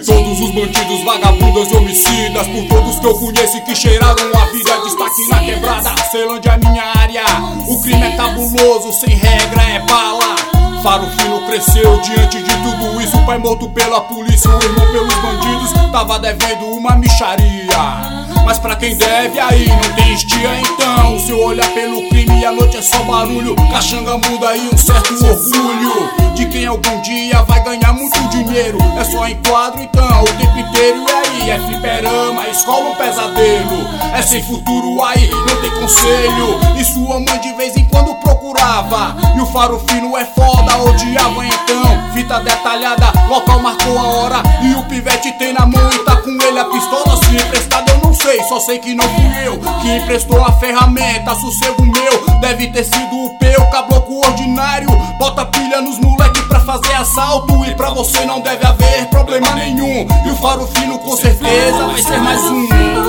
todos os bandidos, vagabundos e homicidas, por todos que eu conheço e que cheiraram a vida. Destaque na quebrada, Ceilândia é minha área. O crime é cabuloso, sem regra, é bala. Faro Fino cresceu diante de tudo isso. O pai morto pela polícia, o irmão pelos bandidos. Tava devendo uma mixaria, mas pra quem deve aí não tem estia então. Se eu olhar pelo crime, a noite é só barulho. Caxanga muda e um certo orgulho de quem algum dia vai ganhar muito dinheiro. É só enquadro então, o tempo inteiro. E aí, é fliperama, escola um pesadelo. É sem futuro aí, não tem conselho. E sua mãe de vez em quando procurava. E o Faro Fino é foda, odiava então. Fita detalhada, local marcou a hora. E o pivete tem na mão e tá com ele a pistola. Se emprestada eu não sei, só sei que não fui eu que emprestou a ferramenta, sossego meu. Deve ter sido o peu, caboclo ordinário. Bota pilha nos moleque pra fazer assalto. E pra você não deve haver problema nenhum. E o Faro Fino com certeza vai ser mais um.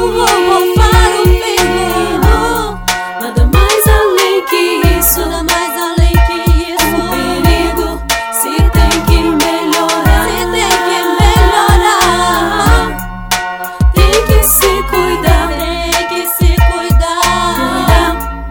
Faro Fino, nada mais além que isso, nada mais além que isso. O perigo se tem que melhorar, se tem que melhorar. Tem que se cuidar, tem que se cuidar.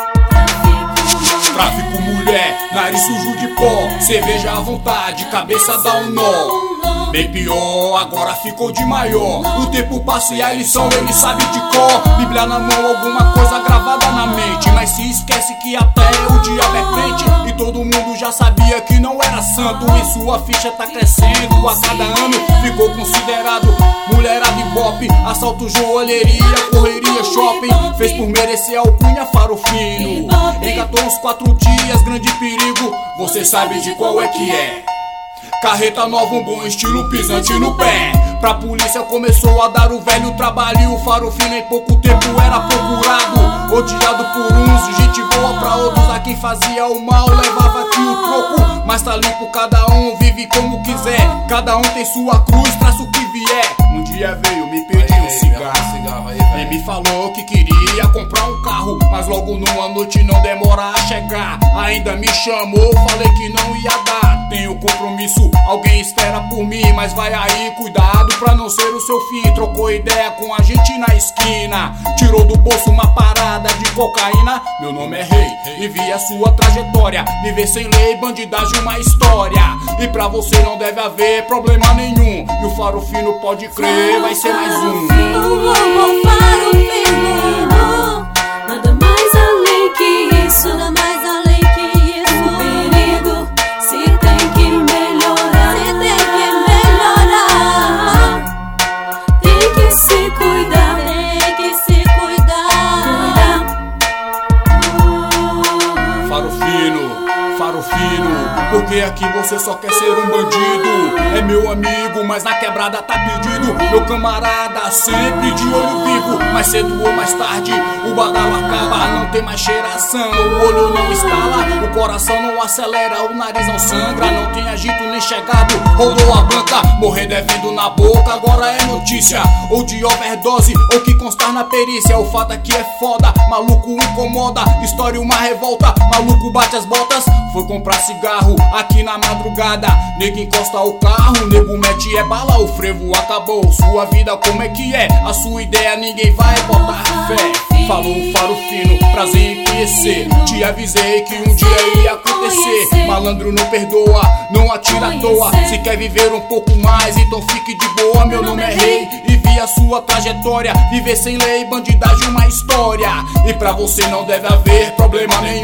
Tráfico, mulher, nariz sujo de pó, cerveja à vontade, cabeça dá um nó. Bem pior, agora ficou de maior. O tempo passa e a lição ele sabe de cor. Bíblia na mão, alguma coisa gravada na mente. Mas se esquece que até o diabo é crente. E todo mundo já sabia que não era santo. E sua ficha tá crescendo a cada ano. Ficou considerado mulherada e bope. Assalto, joalheria, correria, shopping. Fez por merecer a alcunha Faro Fino. Engatou uns 4 dias, grande perigo. Você sabe de qual é que é. Carreta nova, um bom estilo, pisante no pé. Pra polícia começou a dar o velho trabalho. E o Faro Fino em pouco tempo era procurado. Odiado por uns, gente boa pra outros. A quem fazia o mal levava aqui o troco. Mas tá limpo, cada um vive como quiser. Cada um tem sua cruz, traça o que vier. Um dia veio me pedir um cigarro e me falou que queria comprar um carro. Mas logo numa noite não demora a chegar. Ainda me chamou, falei que não ia dar. Tenho compromisso, alguém espera por mim. Mas vai aí, cuidado pra não ser o seu fim. Trocou ideia com a gente na esquina. Tirou do bolso uma parada de cocaína. Meu nome é Rei e vi a sua trajetória. Viver sem lei, bandidagem, uma história. E pra você não deve haver problema nenhum. E o Faro Fino pode crer, vai ser mais um. Faro Fino, nada mais além que isso, nada mais além que isso. O perigo se tem que melhorar, se tem que melhorar. Tem que se cuidar, tem que se cuidar. Faro Fino, porque aqui você só quer ser um bandido. É meu amigo, mas na quebrada tá pedido. Meu camarada, sempre de olho vivo. Mais cedo ou mais tarde, o badalo acaba. Não tem mais cheiração, o olho não estala. O coração não acelera, o nariz não sangra. Não tem agito nem chegado, rolou a banca. Morrer devendo na boca, agora é notícia. Ou de overdose, ou que constar na perícia. O fato aqui é foda, maluco incomoda. História uma revolta, maluco bate as botas. Foi comprar cigarro aqui na madrugada. Nego encosta o carro, nego mete é bala. O frevo acabou, sua vida como é que é? A sua ideia ninguém vai botar fé. Falou o Faro Fino, prazer em conhecer. Te avisei que um dia ia acontecer. Malandro não perdoa, não atira à toa. Se quer viver um pouco mais, então fique de boa. Meu nome é Rei e vi a sua trajetória. Viver sem lei, bandidagem, uma história. E pra você não deve haver problema nenhum.